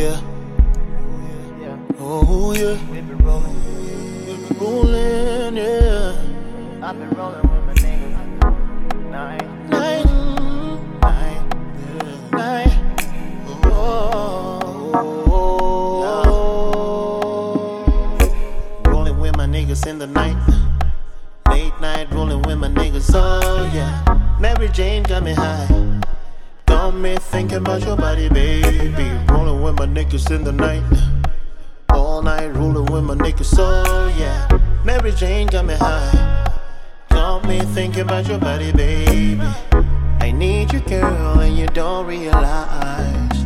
yeah. Oh yeah. We've been rolling. We've been rolling, yeah. I've been rolling with my niggas. Night. Rolling with my niggas in the night. Late night rolling with my niggas, oh yeah. Mary Jane got me high. Got me thinking about your body, baby. Rolling with my niggas in the night. All night rolling with my niggas, oh yeah. Mary Jane got me high. Got me thinking about your body, baby. I need you, girl, and you don't realize.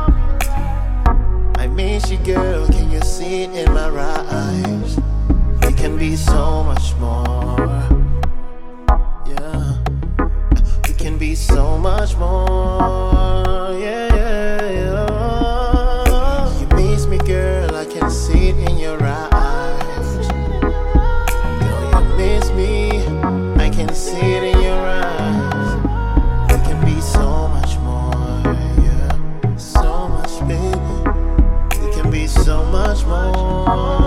I miss you, girl, can you see it in my eyes? We can be so much more. Yeah, we can be so much more. Yeah. You miss me, girl, I can see it in your eyes. Girl, you miss me, I can see it in your eyes. We can be so much more. Yeah, so much, baby. We can be so much more.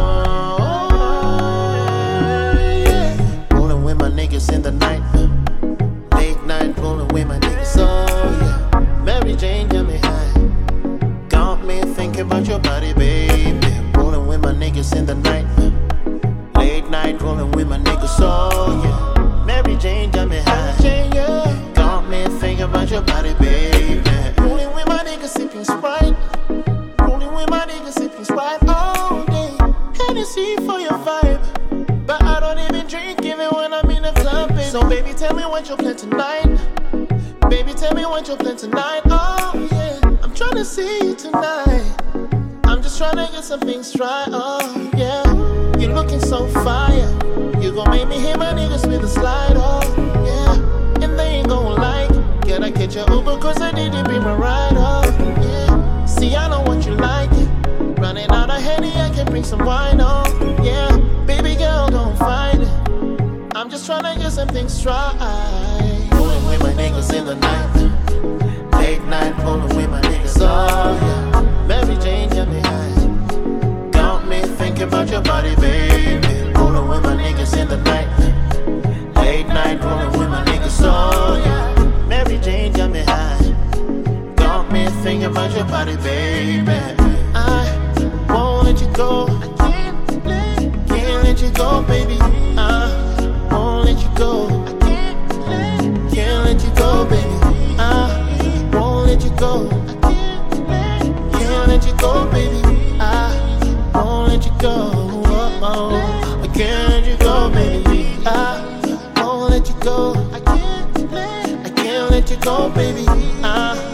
In the night, late night rolling with my niggas, oh yeah. Mary Jane got me high. Got me thinking about your body, baby. Rolling with my niggas in the night. Late night rolling with my niggas, oh yeah. Mary Jane got me high. Got me thinking about your body, baby. Rolling with my niggas sipping Sprite. Rolling with my niggas sipping Sprite all day. Hennessy for your vibe, but I don't even drink even when I'm in the club, baby. So baby, tell me what your plan tonight. Baby, tell me what your plan tonight. Oh yeah, I'm tryna see you tonight. I'm just tryna get some things right. Oh yeah, you're looking so fire. You gon' make me hit my niggas with a slide. Oh yeah, and they ain't gon' like. Can I get your Uber? Cause I need to be my ride. Oh yeah, see I know what you like. Running out of Henny, I can bring some wine. Oh yeah, baby girl, don't fight it. I'm just tryna get some things right. Rolling with my niggas in the night. Late night rolling with my niggas, oh yeah. Mary Jane got me high. Got me thinking about your body, baby. Rolling with my niggas in the night. Late night rolling with my niggas, oh yeah. Mary Jane got me high. Got me thinking about your body, baby. I won't let you go. I can't let you go, baby. I won't let you go. I can't let you go, baby. I won't let you go. I can't let you go, baby. I won't let you go. I can't let you go, baby. I won't let you go. I can't let you go, baby.